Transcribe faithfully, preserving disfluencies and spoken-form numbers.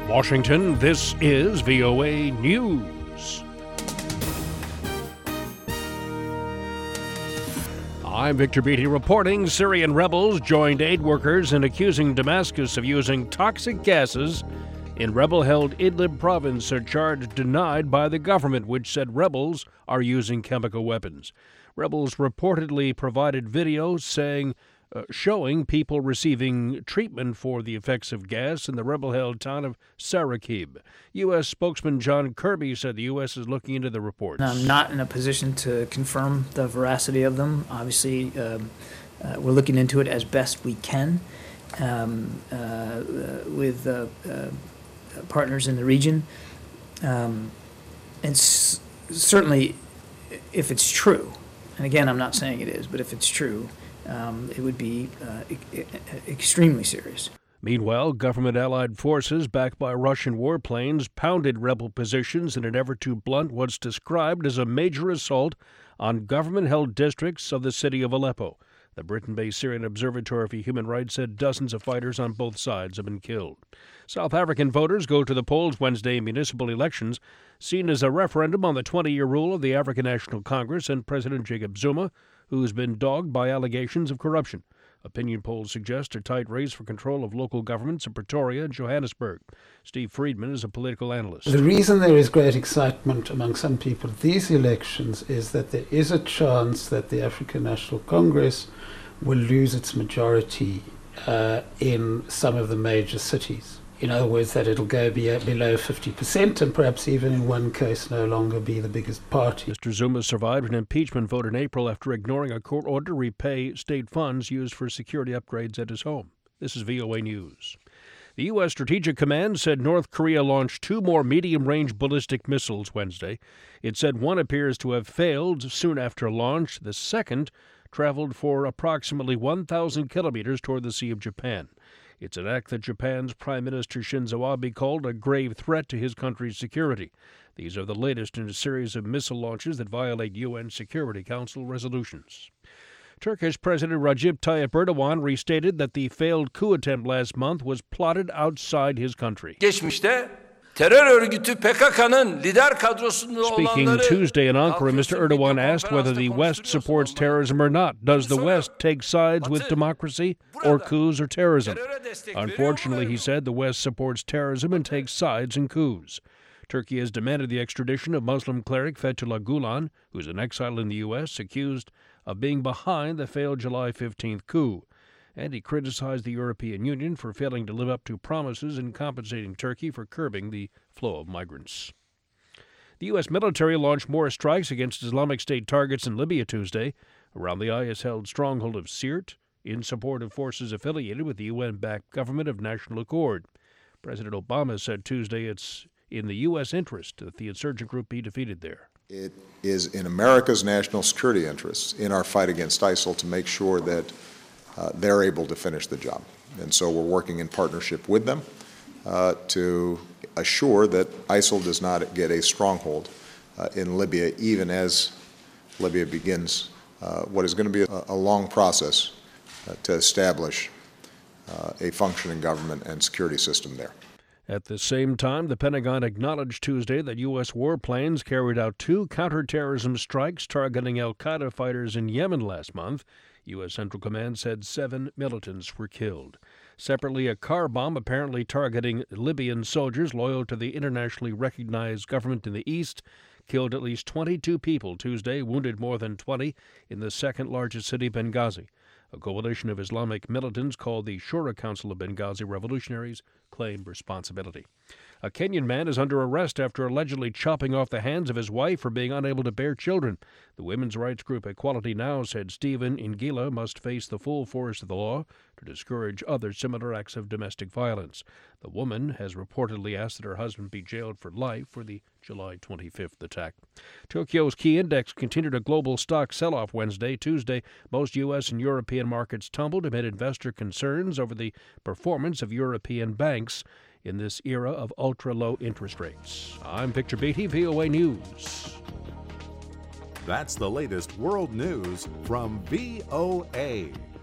Washington, this is V O A News. I'm Victor Beatty reporting Syrian rebels joined aid workers in accusing Damascus of using toxic gases in rebel-held Idlib province, a charge denied by the government, which said rebels are using chemical weapons. Rebels reportedly provided videos saying, uh, showing people receiving treatment for the effects of gas in the rebel-held town of Sarakib. U S spokesman John Kirby said the U S is looking into the reports. I'm not in a position to confirm the veracity of them. Obviously, um, uh, we're looking into it as best we can um, uh, uh, with uh, uh, partners in the region. Um, and s- certainly, if it's true, and again, I'm not saying it is, but if it's true, um, it would be uh, e- extremely serious. Meanwhile, government-allied forces backed by Russian warplanes pounded rebel positions in an effort to blunt what's described as a major assault on government-held districts of the city of Aleppo. The Britain-based Syrian Observatory for Human Rights said dozens of fighters on both sides have been killed. South African voters go to the polls Wednesday in municipal elections, seen as a referendum on the twenty-year rule of the African National Congress and President Jacob Zuma, who's been dogged by allegations of corruption. Opinion polls suggest a tight race for control of local governments in Pretoria and Johannesburg. Steve Friedman is a political analyst. The reason there is great excitement among some people at these elections is that there is a chance that the African National Congress will lose its majority uh, in some of the major cities. In other words, that it'll go be below fifty percent and perhaps even in one case no longer be the biggest party. Mister Zuma survived an impeachment vote in April after ignoring a court order to repay state funds used for security upgrades at his home. This is V O A News. The U S. Strategic Command said North Korea launched two more medium-range ballistic missiles Wednesday. It said one appears to have failed soon after launch. The second traveled for approximately one thousand kilometers toward the Sea of Japan. It's an act that Japan's Prime Minister Shinzo Abe called a grave threat to his country's security. These are the latest in a series of missile launches that violate U N Security Council resolutions. Turkish President Recep Tayyip Erdogan restated that the failed coup attempt last month was plotted outside his country. Geçmişte terör örgütü P K K'nın lider kadrosunda Speaking olanları... Tuesday in Ankara, Mister Erdogan asked whether the West supports terrorism or not. Does the West take sides with democracy or coups or terrorism? Unfortunately, he said, the West supports terrorism and takes sides in coups. Turkey has demanded the extradition of Muslim cleric Fethullah Gulen, who's in exile in the U S, accused of being behind the failed July fifteenth coup. And he criticized the European Union for failing to live up to promises in compensating Turkey for curbing the flow of migrants. The U S military launched more strikes against Islamic State targets in Libya Tuesday, around the I S-held stronghold of Sirte, in support of forces affiliated with the U N-backed government of National Accord. President Obama said Tuesday it's in the U S interest that the insurgent group be defeated there. It is in America's national security interests in our fight against ISIL to make sure that Uh, they're able to finish the job. And so we're working in partnership with them uh, to assure that ISIL does not get a stronghold uh, in Libya, even as Libya begins uh, what is going to be a, a long process uh, to establish uh, a functioning government and security system there. At the same time, the Pentagon acknowledged Tuesday that U S warplanes carried out two counterterrorism strikes targeting al-Qaeda fighters in Yemen last month. U S. Central Command said seven militants were killed. Separately, a car bomb apparently targeting Libyan soldiers loyal to the internationally recognized government in the east killed at least twenty-two people Tuesday, wounded more than twenty in the second-largest city, Benghazi. A coalition of Islamic militants called the Shura Council of Benghazi Revolutionaries claimed responsibility. A Kenyan man is under arrest after allegedly chopping off the hands of his wife for being unable to bear children. The women's rights group Equality Now said Stephen Ingila must face the full force of the law to discourage other similar acts of domestic violence. The woman has reportedly asked that her husband be jailed for life for the July twenty-fifth attack. Tokyo's key index continued a global stock sell-off Wednesday. Tuesday, most U S and European markets tumbled amid investor concerns over the performance of European banks in this era of ultra-low interest rates. I'm Victor Beatty, V O A News. That's the latest world news from V O A.